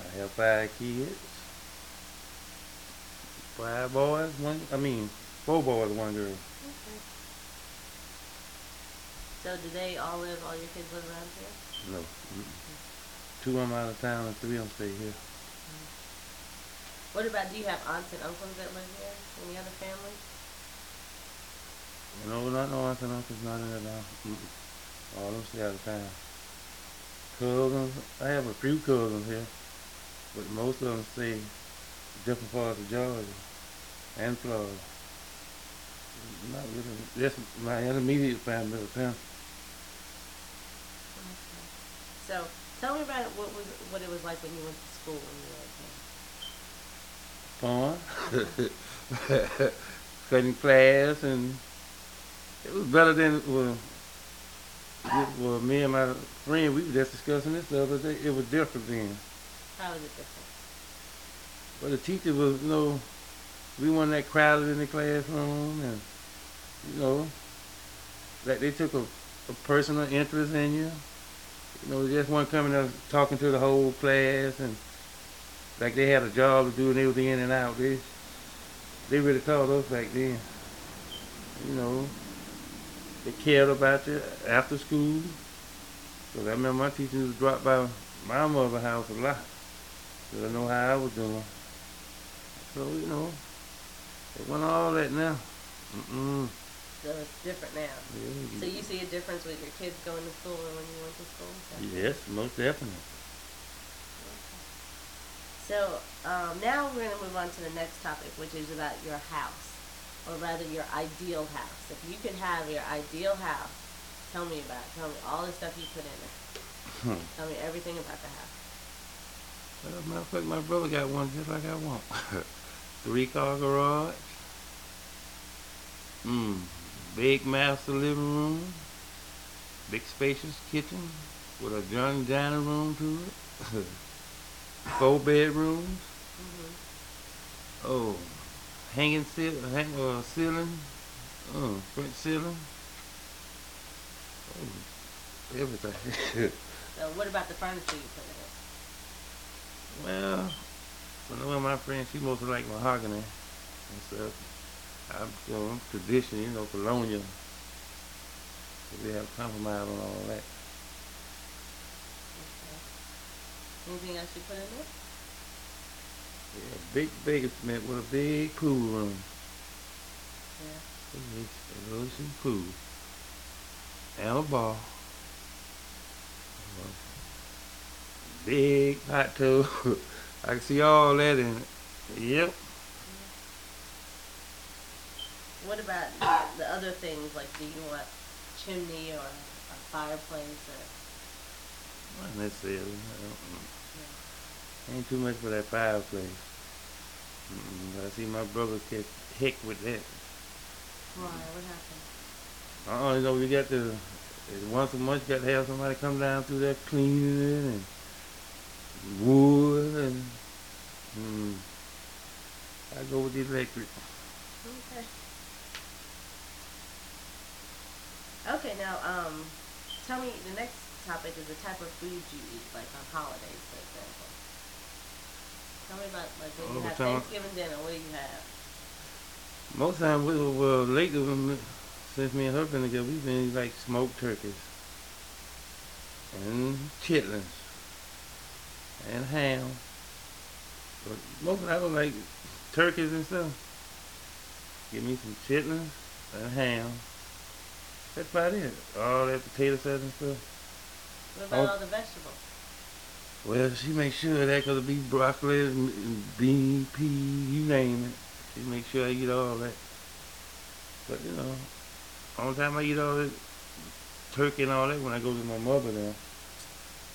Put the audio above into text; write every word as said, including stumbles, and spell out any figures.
I have five kids, five boys, one, I mean, four boys, one girl. Okay. So do they all live, all your kids live around here? No. Mm-mm. Two of them out of town and three of them stay here. Mm. What about, do you have aunts and uncles that live here? Any other family? No, not no aunts and uncles, not in that house. Mm-mm. All them stay out of town. Cousins, I have a few cousins here, but most of them stay different parts of Georgia and Florida. Not really. Just my intermediate family of them. Okay. So tell me about it, what was what it was like when you went to school when you were Fun. a kid. Cutting class, and it was better than well, well, me and my friend, we were just discussing this the other day. It was different then. How was it different? But the teacher was, you know, we weren't that crowded in the classroom, and you know, like they took a, a personal interest in you. You know, they just weren't coming up talking to the whole class, and like they had a job to do and they was in and out. They they really taught us back then. You know, they cared about you after school. Cause I remember my teacher used to drop by my mother's house a lot. So I know how I was doing. So, you know, it wasn't all that now. Mm-mm. So it's different now. So Yeah, you see a difference with your kids going to school and when you went to school? That's it? yes, most definitely. Okay. So um, now we're going to move on to the next topic, which is about your house, or rather your ideal house. If you could have your ideal house, tell me about it. Tell me all the stuff you put in it. Hmm. Tell me everything about the house. Well, matter of fact, my brother got one just like I want. Three car garage. Mm. Big master living room. Big spacious kitchen with a John dining room to it. Four bedrooms. Hmm. Oh, hanging ceil- hang, uh, ceiling. Uh, French ceiling. Oh, everything. So what about the furniture you put in it? Well, one of my friends, she mostly like mahogany and stuff. I'm, you know, tradition, you know, colonial. So we have compromise on all that. Okay. Anything else you put in it? Yeah, big basement with a big pool room. Yeah. A ocean pool. And a bar. Big hot tub. I can see all that in it. Yep. What about the other things? Like, do you want chimney or a fireplace or? Not necessarily. I don't, Yeah. ain't too much for that fireplace. Mm-mm, but I see my brother catch heck with that. Why? What happened? Uh-uh, you know, we got to, once a month you got to have somebody come down through there cleaning it and wood and, mm, I go with the electric. Okay. Okay. Now, um, tell me the next topic is the type of food you eat, like on holidays, for example. Tell me about like when you All the have time. Thanksgiving dinner. What do you have? Most times, we, well, lately, when we- since me and her been together, we've been like smoked turkeys and chitlins and ham. But most of the time, I don't like turkeys and stuff. Give me some chitlins and ham. That's about it. All that potato salad and stuff. What about Oh, all the vegetables? well, she makes sure that because it be broccoli, and and bean, pea, you name it. She makes sure I eat all that. But you know, only time I eat all that turkey and all that when I go to my mother now.